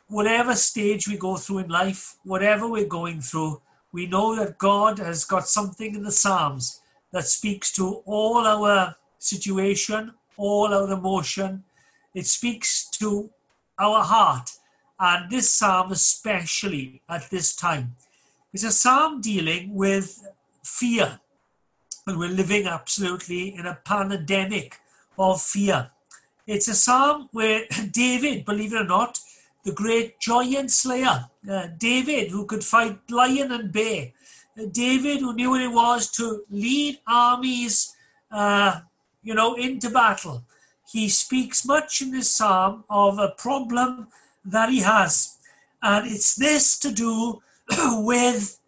whatever stage we go through in life, whatever we're going through, we know that God has got something in the Psalms that speaks to all our situation, all our emotion. It speaks to our heart. And this psalm, especially at this time, is a psalm dealing with fear. And we're living absolutely in a pandemic of fear. It's a psalm where David, believe it or not, the great giant slayer, David, who could fight lion and bear, David, who knew what it was to lead armies, into battle. He speaks much in this psalm of a problem that he has. And it's this to do with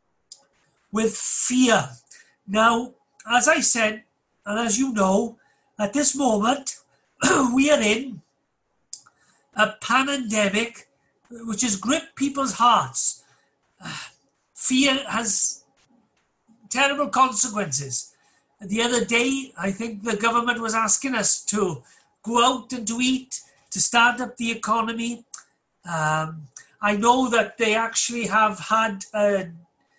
fear. Now, as I said, and as you know, at this moment, we are in a pandemic which has gripped people's hearts. Fear has terrible consequences. The other day, I think the government was asking us to go out and to eat, to start up the economy. I know that they actually have had a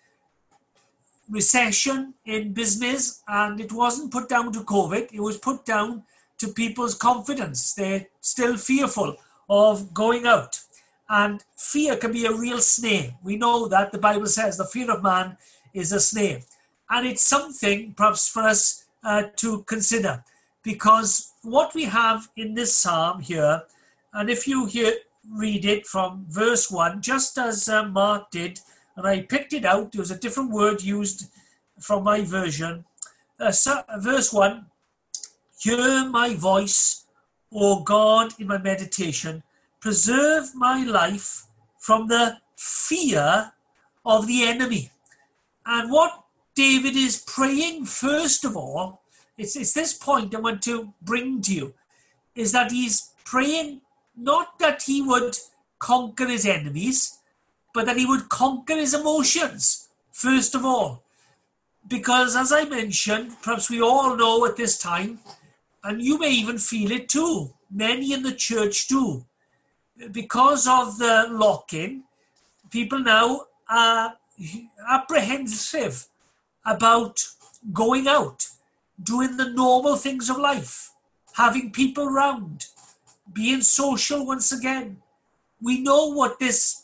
recession in business, and it wasn't put down to COVID. It was put down to people's confidence. They're still fearful of going out. And fear can be a real snare. We know that the Bible says the fear of man is a snare. And it's something perhaps for us to consider, because what we have in this psalm here, and if you read it from verse 1, just as Mark did, and I picked it out, there was a different word used from my version. Verse 1, hear my voice, O God, in my meditation. Preserve my life from the fear of the enemy. And what David is praying, first of all, it's this point I want to bring to you, is that he's praying not that he would conquer his enemies, but that he would conquer his emotions, first of all. Because as I mentioned, perhaps we all know at this time, and you may even feel it too, many in the church do, because of the lock-in, people now are apprehensive about going out, doing the normal things of life, having people around, being social once again. We know what this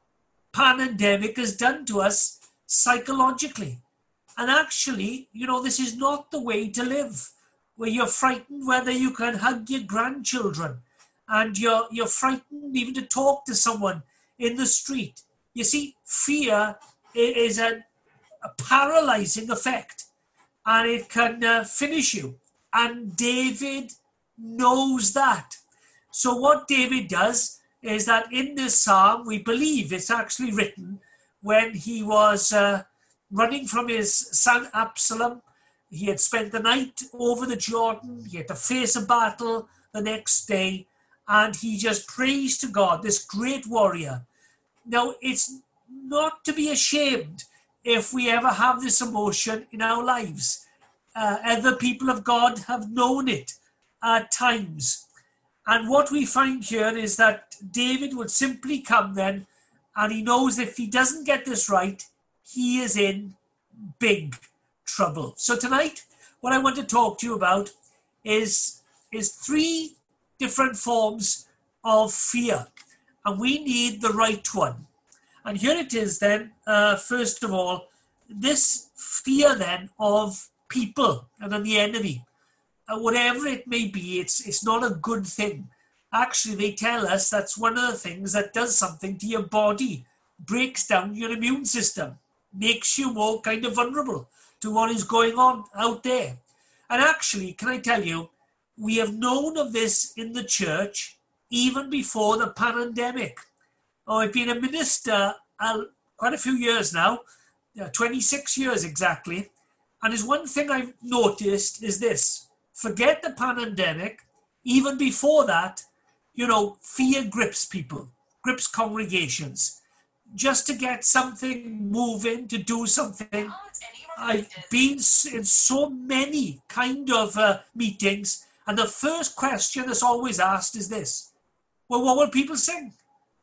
pandemic has done to us psychologically. And actually, this is not the way to live, where you're frightened whether you can hug your grandchildren, and you're frightened even to talk to someone in the street. You see, fear is a paralyzing effect, and it can finish you. And David knows that. So what David does is that in this psalm, we believe it's actually written when he was running from his son Absalom. He had spent the night over the Jordan. He had to face a battle the next day. And he just prays to God, this great warrior. Now, it's not to be ashamed if we ever have this emotion in our lives. Other people of God have known it at times. And what we find here is that David would simply come then, and he knows if he doesn't get this right, he is in big trouble. So tonight, what I want to talk to you about is three different forms of fear, and we need the right one. And here it is then, first of all, this fear then of people and of the enemy. Whatever it may be, it's not a good thing. Actually, they tell us that's one of the things that does something to your body, breaks down your immune system, makes you more kind of vulnerable to what is going on out there. And actually, can I tell you, we have known of this in the church even before the pandemic. I've been a minister quite a few years now, 26 years exactly. And there's one thing I've noticed is this. Forget the pandemic. Even before that, fear grips people, grips congregations. Just to get something moving, to do something. I've been in so many kind of meetings, and the first question that's always asked is this: well, what will people sing?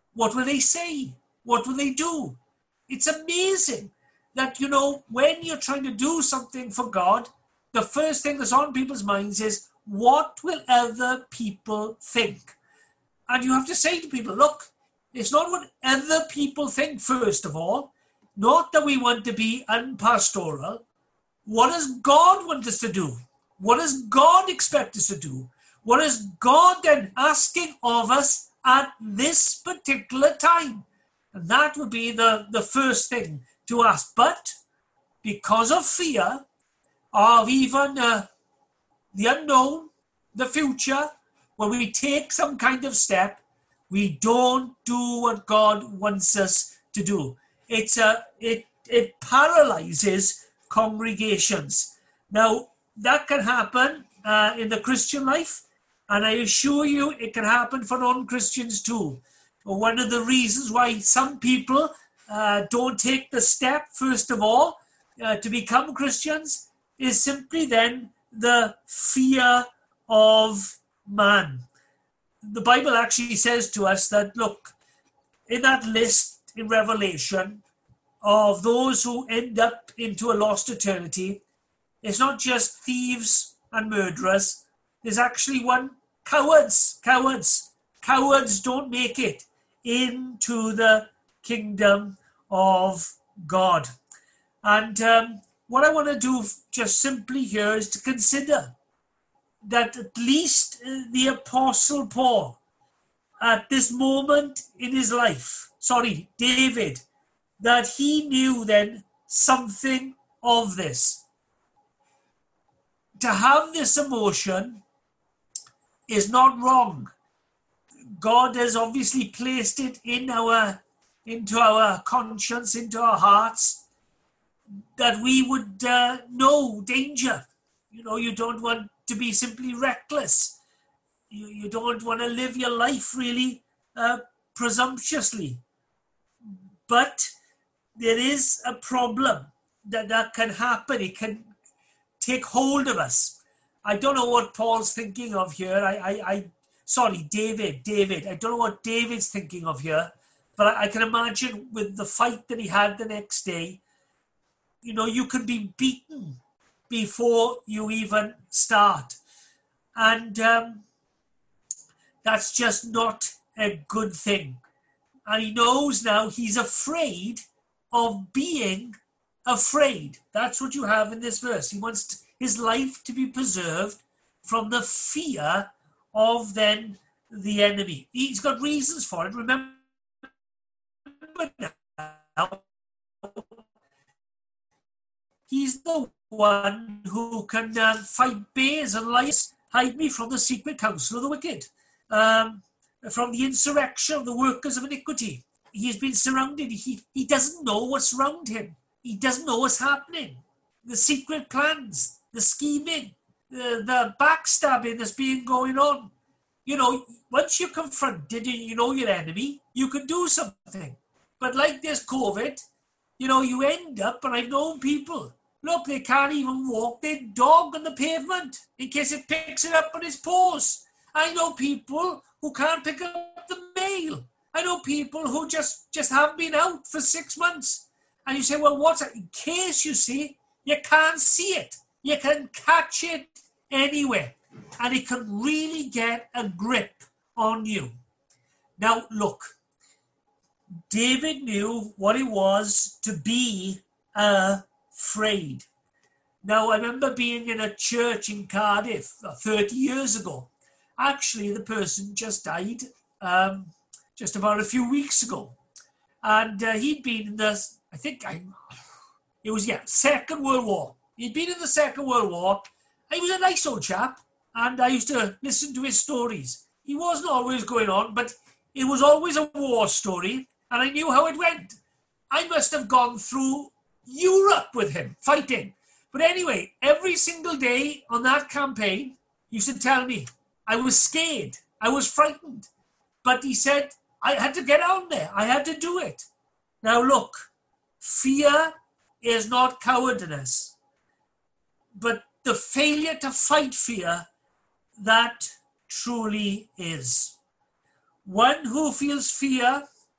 What will they say? What will they do? It's amazing that, when you're trying to do something for God, the first thing that's on people's minds is, what will other people think? And you have to say to people, look, it's not what other people think, first of all. Not that we want to be unpastoral. What does God want us to do? What does God expect us to do? What is God then asking of us at this particular time? And that would be the first thing to ask. But because of fear of even the unknown, the future, when we take some kind of step, we don't do what God wants us to do. It paralyzes congregations. Now, that can happen in the Christian life, and I assure you it can happen for non-Christians too. One of the reasons why some people don't take the step, first of all, to become Christians is simply then the fear of man. The Bible actually says to us that, look, in that list in Revelation of those who end up into a lost eternity, it's not just thieves and murderers. There's actually one, cowards. Cowards don't make it into the kingdom of God. And what I want to do just simply here is to consider that at least the Apostle Paul, at this moment in his life, David, that he knew then something of this. To have this emotion is not wrong. God has obviously placed it into our conscience, into our hearts, that we would know danger. You don't want to be simply reckless. You don't want to live your life really presumptuously. But there is a problem that can happen. It can take hold of us. I don't know what Paul's thinking of here. David. I don't know what David's thinking of here, but I can imagine with the fight that he had the next day, you can be beaten before you even start. And that's just not a good thing. And he knows now he's afraid of being afraid. That's what you have in this verse. He wants his life to be preserved from the fear of then the enemy. He's got reasons for it. Remember now, he's the one who can fight bears and lions. Hide me from the secret counsel of the wicked, from the insurrection of the workers of iniquity. He's been surrounded. He doesn't know what's around him. He doesn't know what's happening. The secret plans, the scheming, the backstabbing that's been going on. Once you're confronted and you know your enemy, you can do something. But like this COVID, you end up, and I've known people, look, they can't even walk their dog on the pavement in case it picks it up on its paws. I know people who can't pick up the mail. I know people who just haven't been out for 6 months. And you say, well, what's that? In case you see, you can't see it. You can catch it anywhere. And it can really get a grip on you. Now, look, David knew what it was to be afraid. Now, I remember being in a church in Cardiff 30 years ago. Actually, the person just died just about a few weeks ago. And he'd been in the, Second World War. He'd been in the Second World War. He was a nice old chap, and I used to listen to his stories. He wasn't always going on, but it was always a war story, and I knew how it went. I must have gone through Europe with him, fighting. But anyway, every single day on that campaign, he used to tell me, I was scared, I was frightened. But he said, I had to get on there, I had to do it. Now look, fear is not cowardice, but the failure to fight fear, that truly is. One who feels fear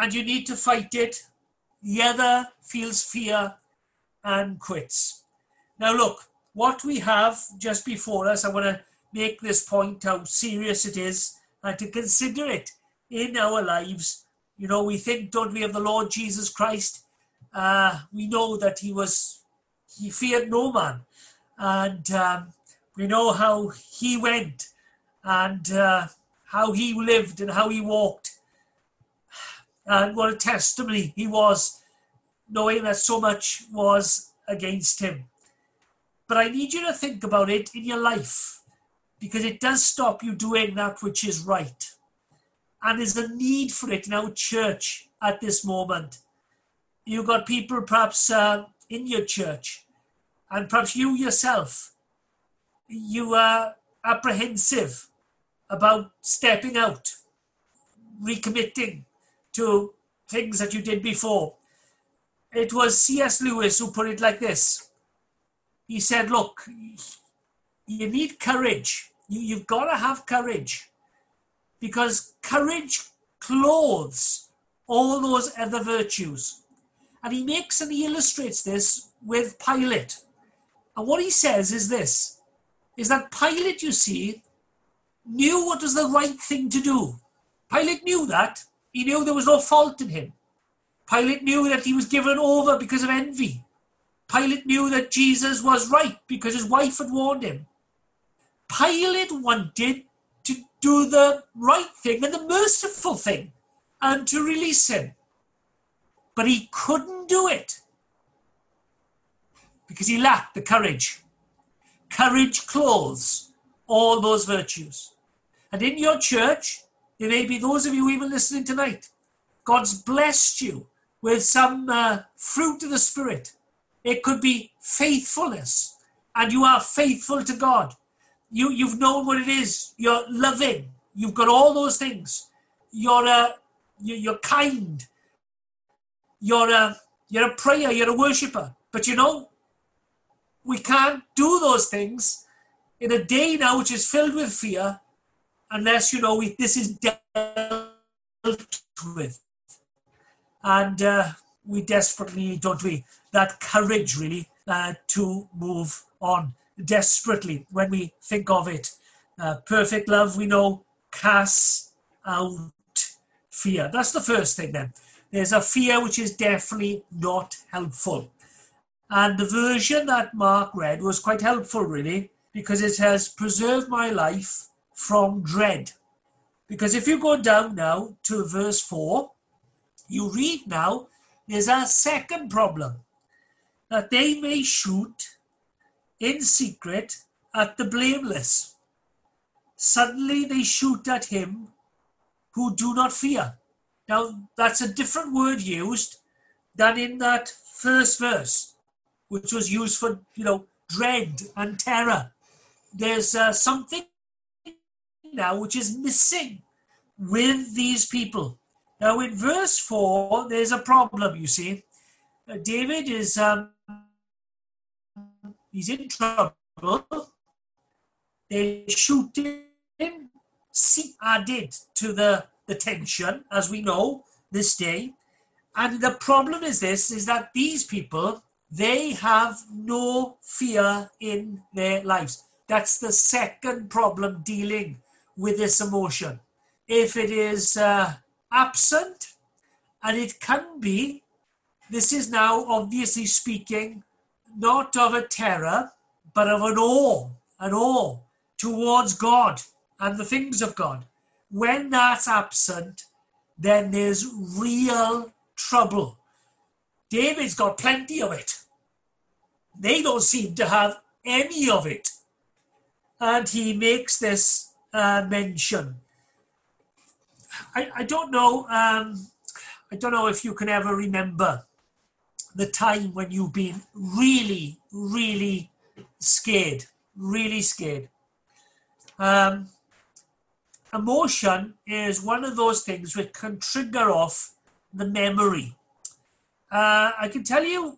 and you need to fight it. The other feels fear and quits. Now look, what we have just before us, I want to make this point how serious it is and to consider it in our lives. You know, we think, don't we, of the Lord Jesus Christ? We know that he feared no man. And we know how he went and how he lived and how he walked. And what a testimony he was, knowing that so much was against him. But I need you to think about it in your life, because it does stop you doing that which is right. And there's a need for it in our church at this moment. You've got people perhaps in your church, and perhaps you yourself, you are apprehensive about stepping out, recommitting to things that you did before. It was C.S. Lewis who put it like this. He said, look, you need courage. You've got to have courage, because courage clothes all those other virtues. And he illustrates this with Pilate. And what he says is this, is that Pilate, you see, knew what was the right thing to do. Pilate knew that. He knew there was no fault in him. Pilate knew that he was given over because of envy. Pilate knew that Jesus was right because his wife had warned him. Pilate wanted to do the right thing and the merciful thing and to release him. But he couldn't do it because he lacked the courage. Courage clothes all those virtues. And in your church, there may be those of you even listening tonight, God's blessed you with some fruit of the Spirit. It could be faithfulness, and you are faithful to God. You've known what it is. You're loving. You've got all those things. You're kind. You're a prayer. You're a worshipper. But you know, we can't do those things in a day now which is filled with fear unless, this is dealt with. And we desperately need, don't we, that courage really to move on. Desperately, when we think of it. Perfect love, we know, casts out fear. That's the first thing then. There's a fear which is definitely not helpful. And the version that Mark read was quite helpful, really, because it has preserved my life from dread. Because if you go down now to verse 4, you read now, there's a second problem, that they may shoot in secret at the blameless. Suddenly they shoot at him who do not fear. Now, that's a different word used than in that first verse, which was used for, dread and terror. There's something now which is missing with these people. Now, in verse 4, there's a problem, you see. David is... he's in trouble. They shoot him, added to the tension, as we know, this day. And the problem is that these people, they have no fear in their lives. That's the second problem dealing with this emotion. If it is absent, and it can be, this is now obviously speaking not of a terror, but of an awe towards God and the things of God. When that's absent, then there's real trouble. David's got plenty of it. They don't seem to have any of it. And he makes this mention. I don't know if you can ever remember the time when you've been really, really scared. Emotion is one of those things which can trigger off the memory. I can tell you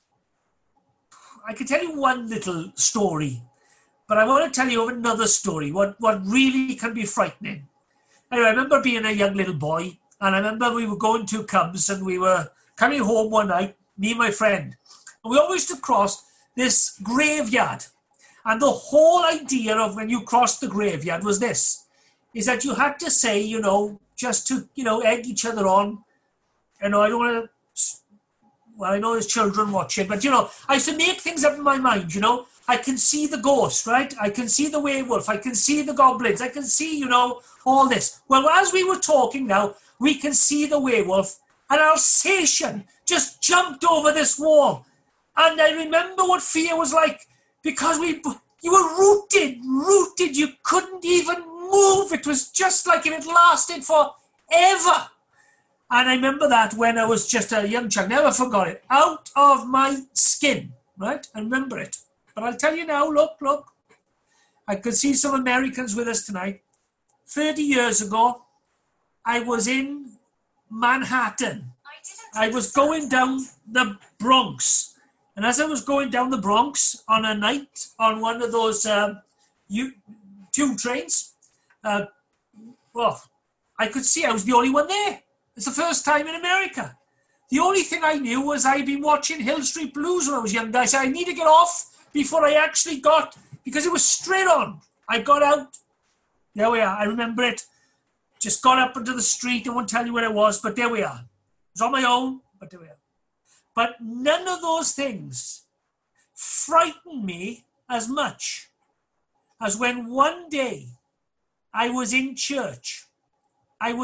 one little story, but I want to tell you of another story, what really can be frightening. Anyway, I remember being a young little boy, And I remember we were going to Cubs and we were coming home one night, me and my friend. And we always used to cross this graveyard. And the whole idea of when you crossed the graveyard was this, is that you had to say, just to, egg each other on. I don't want to, well, I know there's children watching, but, I used to make things up in my mind, I can see the ghost, right? I can see the werewolf. I can see the goblins. I can see, all this. Well, as we were talking now, we can see the werewolf. An Alsatian just jumped over this wall. And I remember what fear was like, because you were rooted. You couldn't even move. It was just like it had lasted forever. And I remember that when I was just a young child. Never forgot it. Out of my skin, right? I remember it. But I'll tell you now, look. I could see some Americans with us tonight. 30 years ago, I was in Manhattan. I was going down the Bronx. And as I was going down the Bronx on a night on one of those tube trains, I could see I was the only one there. It's the first time in America. The only thing I knew was I'd been watching Hill Street Blues when I was young. I said, I need to get off before I actually got, because it was straight on. I got out. There we are. I remember it. Just got up into the street. I won't tell you where it was, but there we are. It was on my own, but there we are. But none of those things frightened me as much as when one day I was in church. And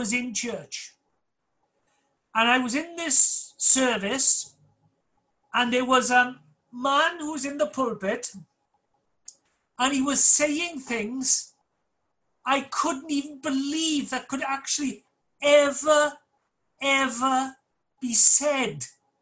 I was in this service, and there was a man who was in the pulpit, and he was saying things I couldn't even believe that could actually ever be said.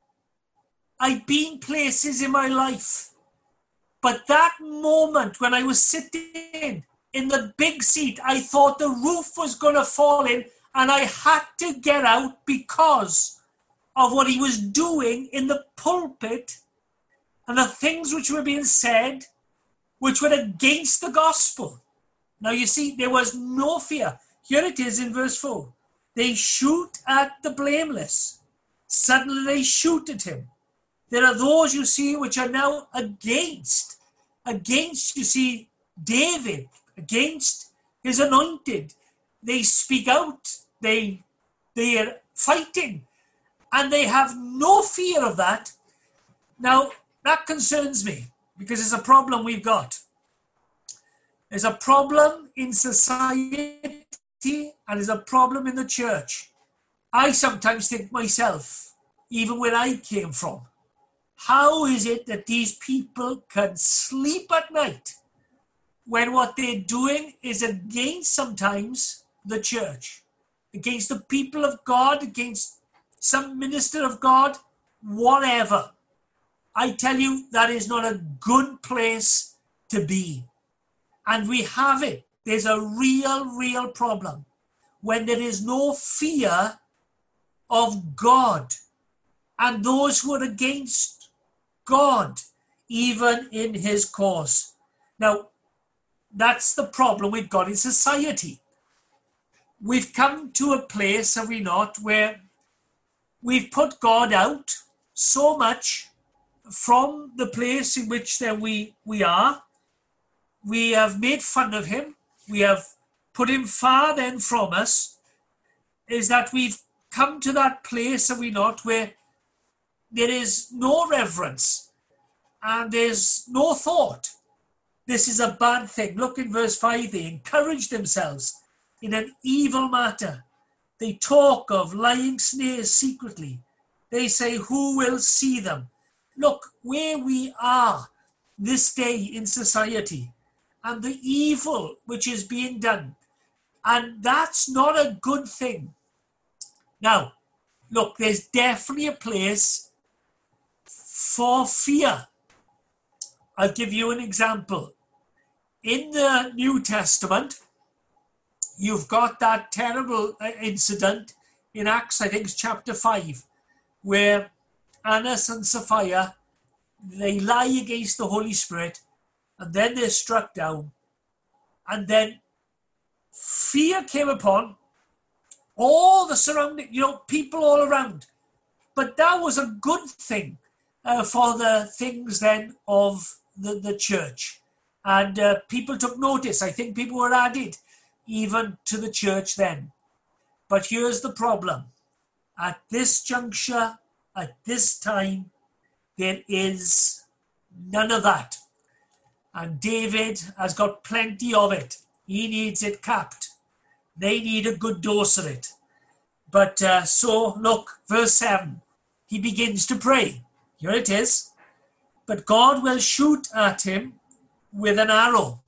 I've been places in my life, but that moment when I was sitting in the big seat, I thought the roof was going to fall in, and I had to get out because of what he was doing in the pulpit and the things which were being said, which were against the gospel. Now you see, there was no fear. Here it is in verse 4. They shoot at the blameless. Suddenly they shoot at him. There are those, you see, which are now against, you see, David, against his anointed. They speak out. They are fighting. And they have no fear of that. Now, that concerns me, because it's a problem we've got. There's a problem in society, and there's a problem in the church. I sometimes think myself, even where I came from, how is it that these people can sleep at night when what they're doing is against sometimes the church, against the people of God, against some minister of God, whatever? I tell you, that is not a good place to be. And we have it. There's a real problem when there is no fear of God and those who are against God, even in his cause. Now, that's the problem we've got in society. We've come to a place, have we not, where we've put God out so much from the place in which we are. We have made fun of him. We have put him far then from us. Is that we've come to that place, have we not, where there is no reverence and there's no thought. This is a bad thing. Look in verse 5. They encourage themselves in an evil matter. They talk of lying snares secretly. They say, who will see them? Look where we are this day in society and the evil which is being done. And that's not a good thing. Now, look, there's definitely a place for fear. I'll give you an example. In the New Testament, you've got that terrible incident in Acts, I think it's chapter 5, where Annas and Sapphira, they lie against the Holy Spirit, and then they're struck down. And then fear came upon all the surrounding, people all around. But that was a good thing for the things then of the church. And people took notice. I think people were added even to the church then. But here's the problem. At this juncture, at this time, there is none of that. And David has got plenty of it. He needs it capped. They need a good dose of it. But so, look, verse 7. He begins to pray. Here it is. But God will shoot at him with an arrow.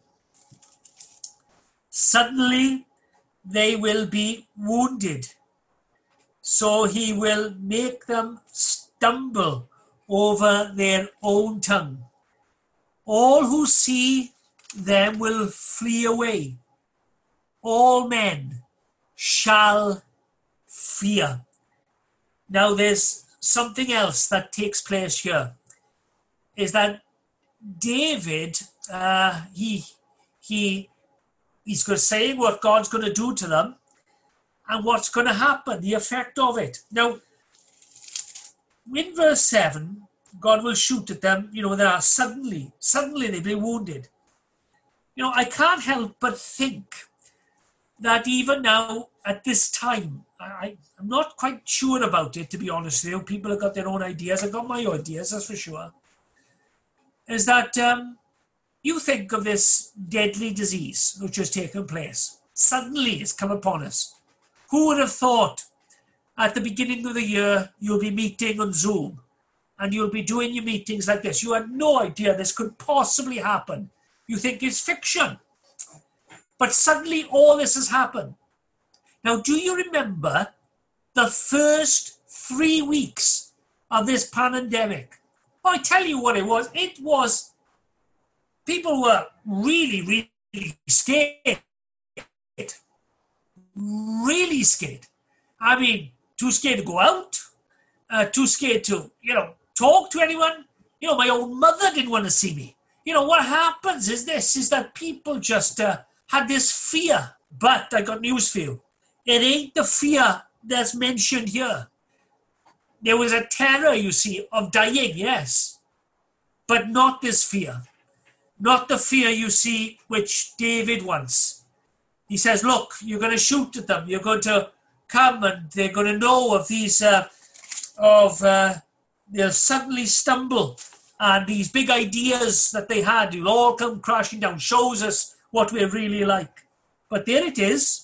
Suddenly, they will be wounded. So he will make them stumble over their own tongue. All who see them will flee away. All men shall fear. Now there's something else that takes place here, is that David, he's saying what God's going to do to them and what's going to happen, the effect of it. Now, in verse 7, God will shoot at them, they are suddenly they'll be wounded. I can't help but think that even now, at this time, I'm not quite sure about it, to be honest with you. People have got their own ideas. I've got my ideas, that's for sure. Is that you think of this deadly disease which has taken place. Suddenly it's come upon us. Who would have thought at the beginning of the year you'll be meeting on Zoom and you'll be doing your meetings like this? You had no idea this could possibly happen. You think it's fiction. But suddenly all this has happened. Now, do you remember the first 3 weeks of this pandemic? Oh, I tell you what it was. It was, people were really, really scared. Really scared. I mean, too scared to go out, too scared to, talk to anyone. My own mother didn't want to see me. What happens is that people just had this fear. But I got news for you. It ain't the fear that's mentioned here. There was a terror, you see, of dying, yes. But not this fear. Not the fear you see which David wants. He says, look, you're going to shoot at them. You're going to come and they're going to know of these, they'll suddenly stumble. And these big ideas that they had will all come crashing down. Shows us what we're really like. But there it is.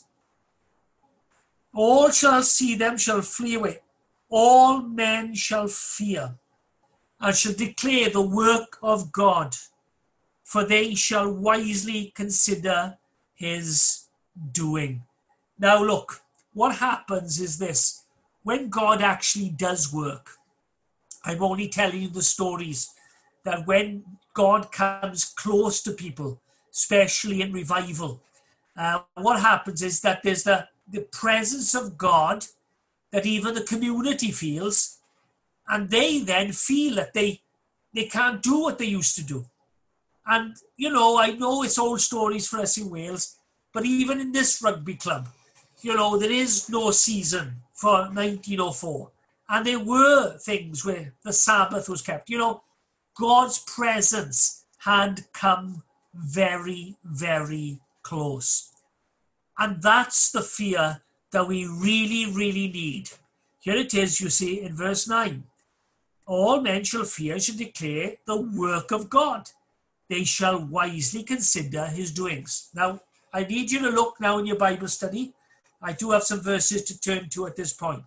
All shall see them, shall flee away. All men shall fear, and shall declare the work of God, for they shall wisely consider his doing. Now look, what happens is this. When God actually does work, I'm only telling you the stories that when God comes close to people, especially in revival, what happens is that there's the presence of God that even the community feels, and they then feel that they can't do what they used to do. And, I know it's old stories for us in Wales, but even in this rugby club, there is no season for 1904. And there were things where the Sabbath was kept. God's presence had come very, very close. And that's the fear that we really, really need. Here it is, you see, in verse 9. All men shall fear, shall declare the work of God. They shall wisely consider his doings. Now, I need you to look now in your Bible study. I do have some verses to turn to at this point.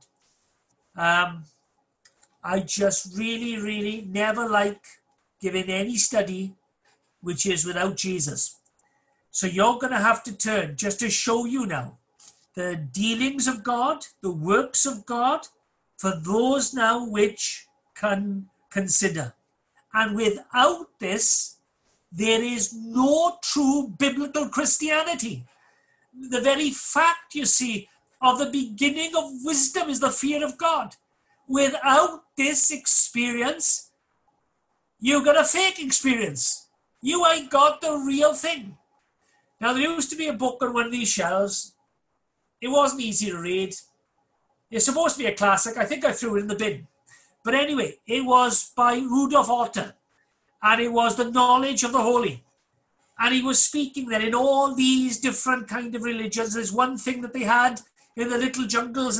I just really, really never like giving any study which is without Jesus. So you're going to have to turn just to show you now the dealings of God, the works of God, for those now which can consider. And without this, there is no true biblical Christianity. The very fact, you see, of the beginning of wisdom is the fear of God. Without this experience, you got a fake experience. You ain't got the real thing. Now, there used to be a book on one of these shelves, It wasn't easy to read. It's supposed to be a classic. I think I threw it in the bin. But anyway, it was by Rudolf Otto, and it was the knowledge of the holy. And he was speaking that in all these different kind of religions, there's one thing that they had in the little jungles in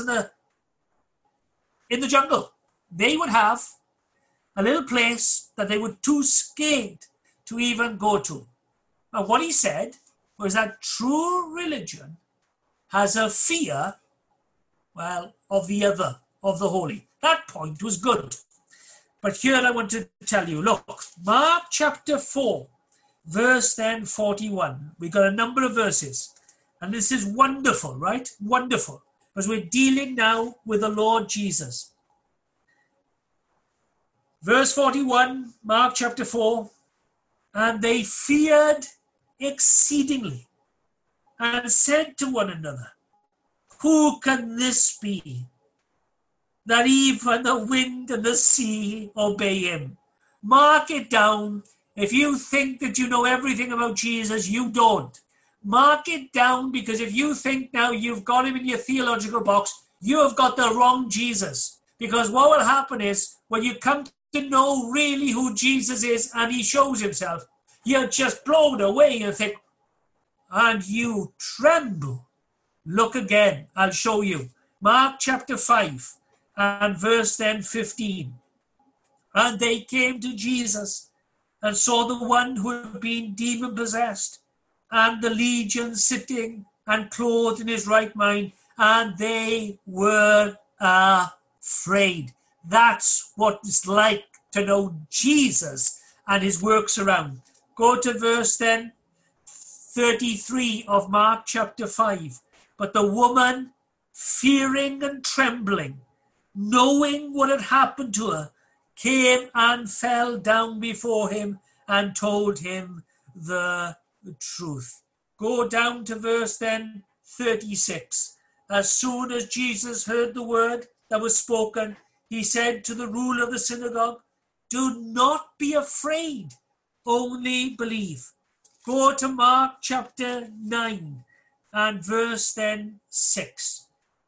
the jungle. They would have a little place that they were too scared to even go to. And what he said was that true religion has a fear, well, of the other, of the holy. That point was good. But here I want to tell you, look, Mark chapter 4, verse then 41. We got a number of verses. And this is wonderful, right? Wonderful. Because we're dealing now with the Lord Jesus. Verse 41, Mark chapter 4. And they feared exceedingly and said to one another, who can this be, that even the wind and the sea obey him? Mark it down. If you think that you know everything about Jesus, you don't. Mark it down, because if you think now you've got him in your theological box, you have got the wrong Jesus. Because what will happen is, when you come to know really who Jesus is and he shows himself, you're just blown away and think, and you tremble. Look again, I'll show you. Mark chapter 5 and verse then 15. And they came to Jesus and saw the one who had been demon-possessed and the legion sitting and clothed in his right mind, and they were afraid. That's what it's like to know Jesus and his works around. Go to verse then 33 of Mark chapter 5. But the woman, fearing and trembling, knowing what had happened to her, came and fell down before him and told him the truth. Go down to verse then 36. As soon as Jesus heard the word that was spoken, he said to the ruler of the synagogue, do not be afraid, only believe. Go to Mark chapter 9 and verse then 6.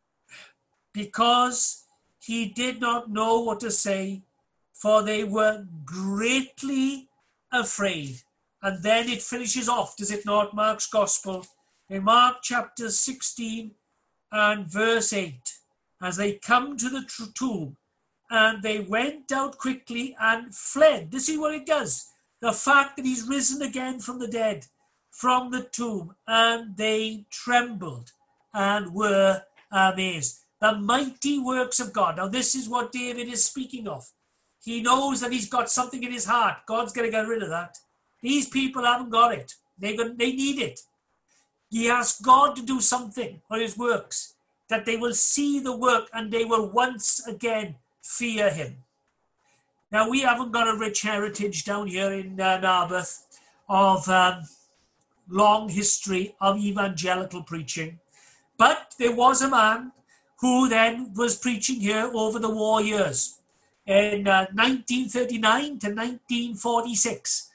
Because he did not know what to say, for they were greatly afraid. And then it finishes off, does it not, Mark's Gospel, in Mark chapter 16 and verse 8. As they come to the tomb, and they went out quickly and fled. This is what it does. The fact that he's risen again from the dead, from the tomb, and they trembled and were amazed. The mighty works of God. Now this is what David is speaking of. He knows that he's got something in his heart. God's going to get rid of that. These people haven't got it. They need it. He asks God to do something for his works, that they will see the work and they will once again fear him. Now, we haven't got a rich heritage down here in Narberth of long history of evangelical preaching. But there was a man who then was preaching here over the war years in 1939 to 1946.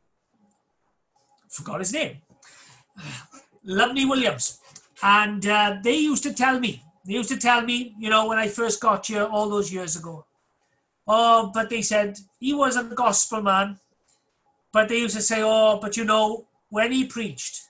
Forgot his name. Lumley Williams. And they used to tell me, you know, when I first got here all those years ago. Oh, but they said he was a gospel man. But they used to say, oh, but you know, when he preached,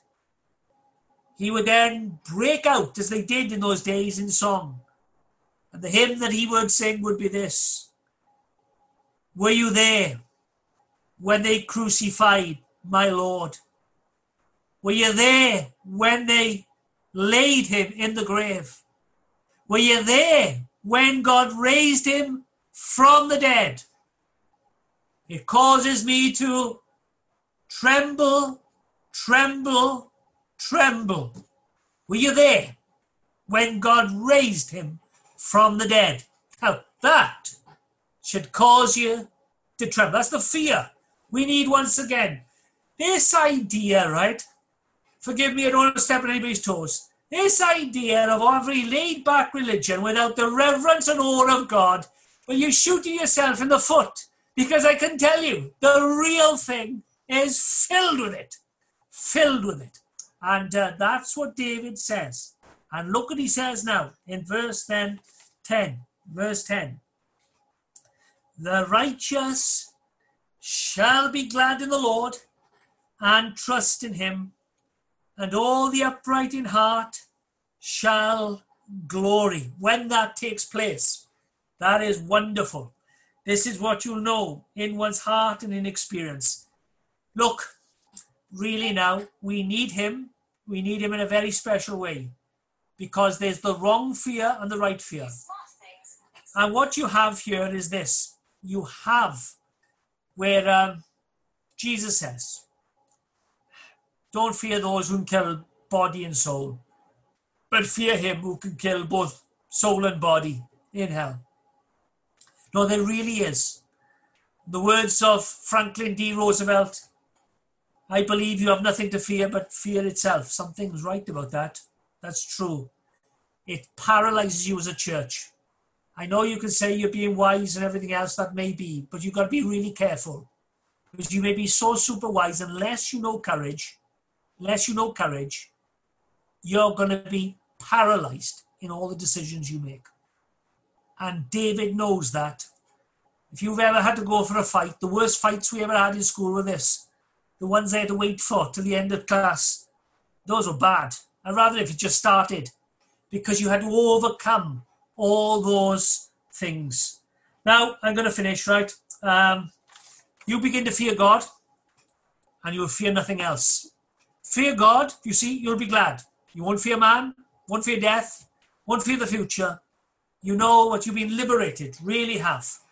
he would then break out, as they did in those days, in song. And the hymn that he would sing would be this. Were you there when they crucified my Lord? Were you there when they laid him in the grave? Were you there when God raised him from the dead? It causes me to tremble, tremble, tremble. Were you there when God raised him from the dead? Now, that should cause you to tremble. That's the fear. We need, once again, this idea, right? Forgive me, I don't want to step on anybody's toes. This idea of every laid-back religion without the reverence and awe of God, well, you're shooting yourself in the foot. Because I can tell you, the real thing is filled with it. Filled with it. And that's what David says. And look what he says now in verse 10. Verse 10. The righteous shall be glad in the Lord and trust in him, and all the upright in heart shall glory. When that takes place, that is wonderful. This is what you'll know in one's heart and in experience. Look, really now, we need him. We need him in a very special way, because there's the wrong fear and the right fear. And what you have here is this. You have where Jesus says, don't fear those who can kill body and soul, but fear him who can kill both soul and body in hell. No, there really is. The words of Franklin D. Roosevelt, I believe you have nothing to fear but fear itself. Something's right about that. That's true. It paralyzes you as a church. I know you can say you're being wise and everything else, that may be, but you've got to be really careful, because you may be so super wise, unless you know courage, you're going to be paralyzed in all the decisions you make. And David knows that. If you've ever had to go for a fight, the worst fights we ever had in school were this. The ones I had to wait for till the end of class. Those were bad. I'd rather if it just started, because you had to overcome all those things. Now, I'm going to finish, right? You begin to fear God, and you'll fear nothing else. Fear God, you see, you'll be glad. You won't fear man, won't fear death, won't fear the future. You know what you've been liberated, really have.